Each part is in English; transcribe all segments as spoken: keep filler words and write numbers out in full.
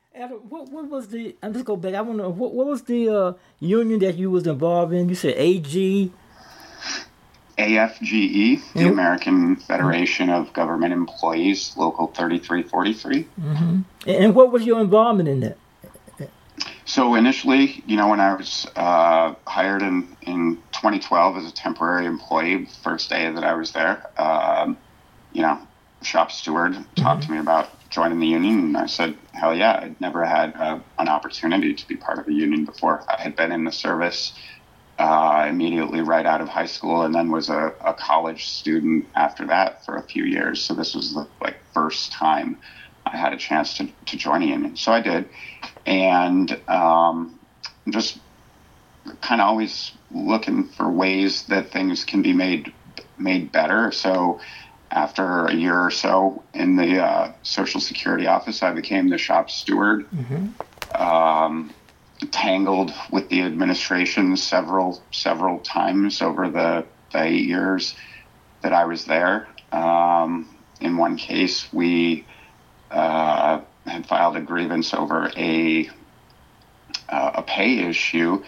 Adam, what what was the? I'm just go back. I want to know what what was the uh, union that you was involved in? You said A G A F G E, the and American Federation of Government Employees, Local thirty-three forty-three. mm-hmm. and what was your involvement in that? So initially, you know, when I was uh, hired in, in twenty twelve as a temporary employee, first day that I was there, um, you know, shop steward talked Mm-hmm. to me about joining the union, and I said, hell yeah, I'd never had uh, an opportunity to be part of a union before. I had been in the service uh, immediately right out of high school, and then was a, a college student after that for a few years. So this was the like first time I had a chance to, to join a union. So I did, and um, just kind of always looking for ways that things can be made made better. So after a year or so in the uh, Social Security office, I became the shop steward. Mm-hmm. Um, tangled with the administration several several times over the, the eight years that I was there. Um, in one case, we uh, had filed a grievance over a uh, a pay issue,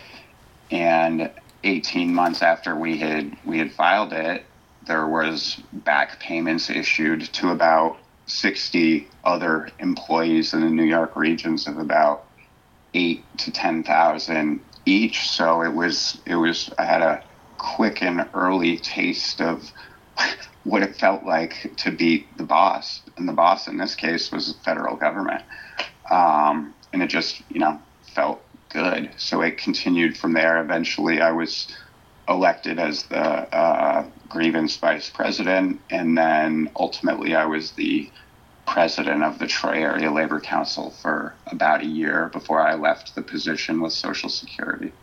and eighteen months after we had we had filed it, there was back payments issued to about sixty other employees in the New York regions of about eight to ten thousand each. So it was it was I had a quick and early taste of what it felt like to be the boss, and the boss in this case was the federal government, um, and it just you know felt good. So it continued from there. Eventually, I was elected as the uh, grievance vice president, and then ultimately I was the president of the Troy Area Labor Council for about a year before I left the position with Social Security.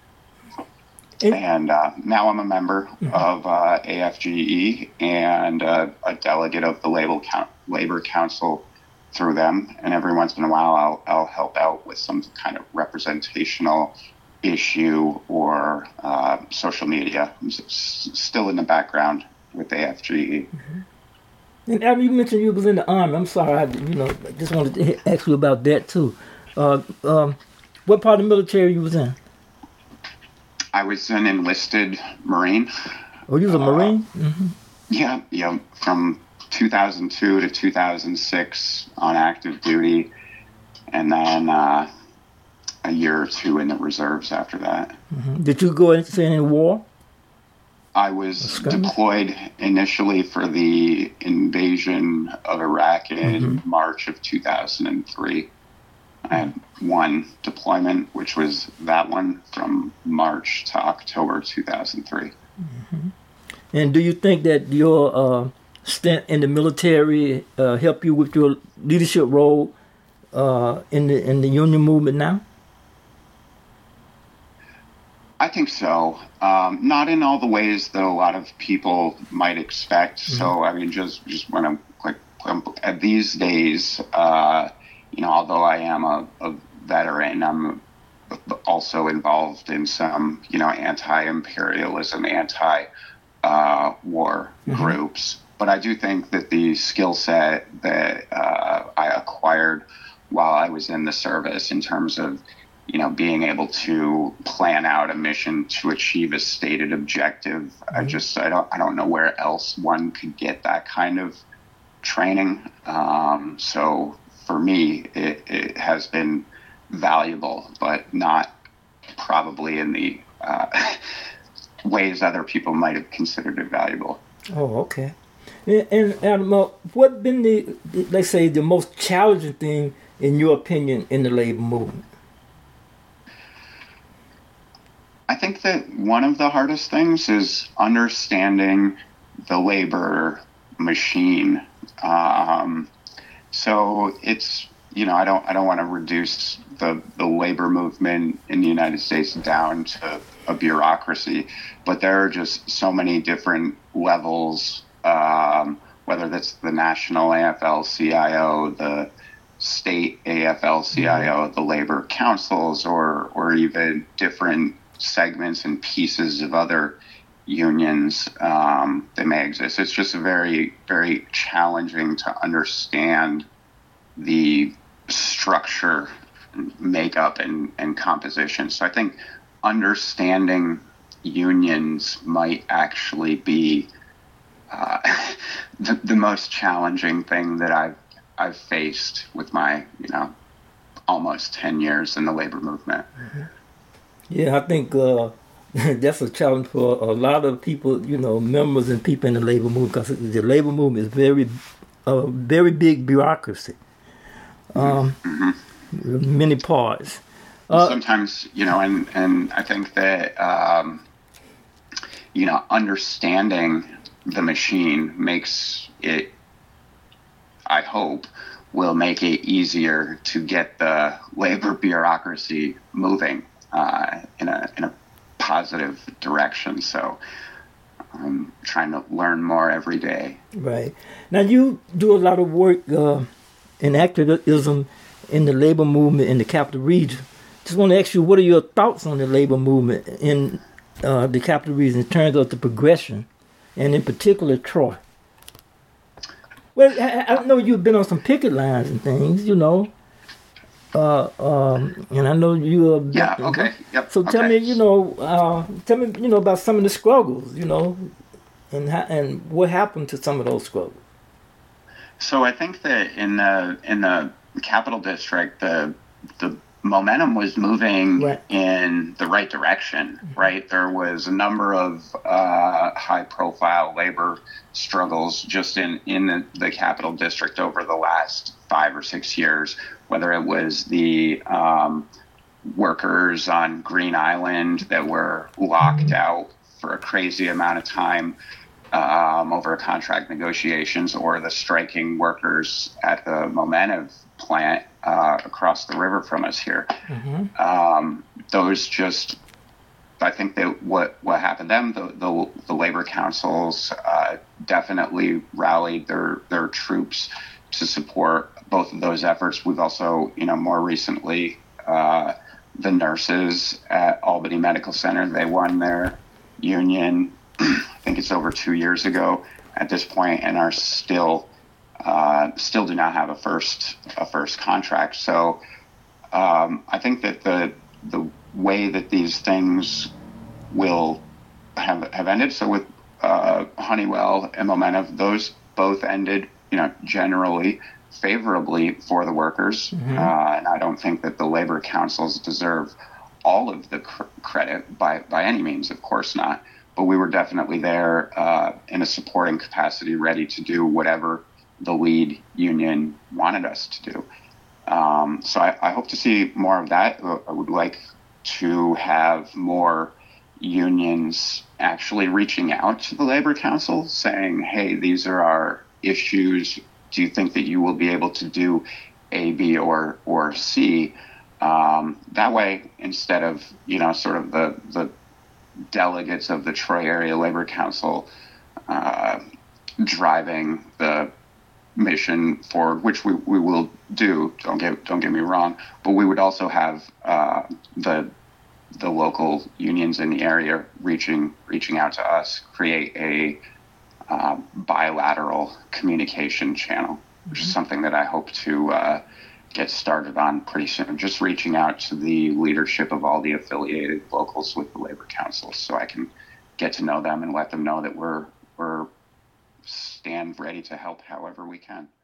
And, And uh, now I'm a member mm-hmm. of uh, A F G E and uh, a delegate of the Labor, Coun- Labor Council through them. And every once in a while, I'll, I'll help out with some kind of representational issue or uh, social media. I'm s- still in the background with A F G E. Mm-hmm. And Adam, you mentioned you was in the army. I'm sorry, I you know just wanted to ask you about that too. Uh, um, what part of the military you was in? I was an enlisted Marine. Oh, you was a Uh, Marine? Mm-hmm. yeah, yeah, from two thousand two to two thousand six on active duty, and then uh, a year or two in the reserves after that. Mm-hmm. Did you go into any war? I A was skirmish? deployed initially for the invasion of Iraq Mm-hmm. in March of two thousand three. I had one deployment, which was that one from March to October two thousand three. Mm-hmm. And do you think that your uh, stint in the military uh, helped you with your leadership role uh, in the in the union movement now? I think so. Um, not in all the ways that a lot of people might expect. Mm-hmm. So, I mean, just just when I'm like at these days, uh, you know, although I am a, a veteran, I'm also involved in some, you know, anti-imperialism, anti-war uh, Mm-hmm. groups. But I do think that the skill set that uh, I acquired while I was in the service in terms of you know, being able to plan out a mission to achieve a stated objective. Mm-hmm. I just, I don't, I don't know where else one could get that kind of training. Um, so for me, it, it has been valuable, but not probably in the uh, ways other people might have considered it valuable. Oh, okay. And, and Adam, uh, what been the, the, let's say, the most challenging thing in your opinion in the labor movement? I think that one of the hardest things is understanding the labor machine. Um, so it's, you know, I don't, I don't want to reduce the, the labor movement in the United States down to a bureaucracy, but there are just so many different levels, um, whether that's the national A F L C I O, the state A F L C I O, the labor councils, or, or even different segments and pieces of other unions um, that may exist. It's just very, very challenging to understand the structure makeup and, and composition. So I think understanding unions might actually be uh, the, the most challenging thing that I've I've faced with my, you know, almost ten years in the labor movement. Mm-hmm. Yeah, I think uh, that's a challenge for a lot of people, you know, members and people in the labor movement, because the labor movement is very, a uh, very big bureaucracy. Um, mm-hmm. Many parts. Uh, Sometimes, you know, and, and I think that, um, you know, understanding the machine makes it, I hope, will make it easier to get the labor bureaucracy moving uh, in a in a positive direction. So I'm trying to learn more every day. Right. Now you do a lot of work uh, in activism in the labor movement in the Capital Region. Just want to ask you, what are your thoughts on the labor movement in uh, the Capital Region in terms of the progression, and in particular Troy? Well, I, I know you've been on some picket lines and things, you know. Uh, um, and I know you are. Yeah. Okay. Yep. So tell okay. me, you know, uh, tell me, you know, about some of the struggles, you know, and ha- and what happened to some of those struggles. So I think that in the in the Capital District, the the momentum was moving right in the right direction. Mm-hmm. Right, there was a number of uh, high-profile labor struggles just in in the, the Capital District over the last five or six years. Whether it was the um, workers on Green Island that were locked out for a crazy amount of time um, over contract negotiations, or the striking workers at the Momentive plant uh, across the river from us here. Mm-hmm. Um, those just, I think that what, what happened to them, the, the, the labor councils uh, definitely rallied their, their troops to support both of those efforts. We've also, you know, more recently, uh, the nurses at Albany Medical Center, they won their union, I think it's over two years ago at this point, and are still, uh, still do not have a first, a first contract. So um, I think that the, the way that these things will have, have ended, so with uh, Honeywell and Momentive, those both ended, you know, generally favorably for the workers. Mm-hmm. Uh, and I don't think that the labor councils deserve all of the cr- credit by, by any means, of course not. But we were definitely there uh, in a supporting capacity, ready to do whatever the lead union wanted us to do. Um, so I, I hope to see more of that. I would like to have more unions actually reaching out to the labor council saying, hey, these are our issues. Do you think that you will be able to do A, B, or or C? Um, that way, instead of, you know, sort of the, the delegates of the Troy Area Labor Council uh, driving the mission forward, which we, we will do. Don't get don't get me wrong, but we would also have uh, the the local unions in the area reaching reaching out to us, create a Uh, bilateral communication channel, which is something that I hope to uh, get started on pretty soon. Just reaching out to the leadership of all the affiliated locals with the labor councils, so I can get to know them and let them know that we're we're stand ready to help however we can.